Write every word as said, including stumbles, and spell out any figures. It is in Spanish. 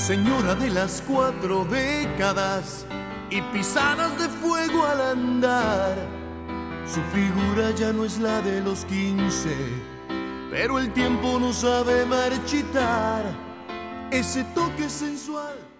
señora de las cuatro décadas y pisadas de fuego al andar. Su figura ya no es la de los quince, pero el tiempo no sabe marchitar ese toque sensual.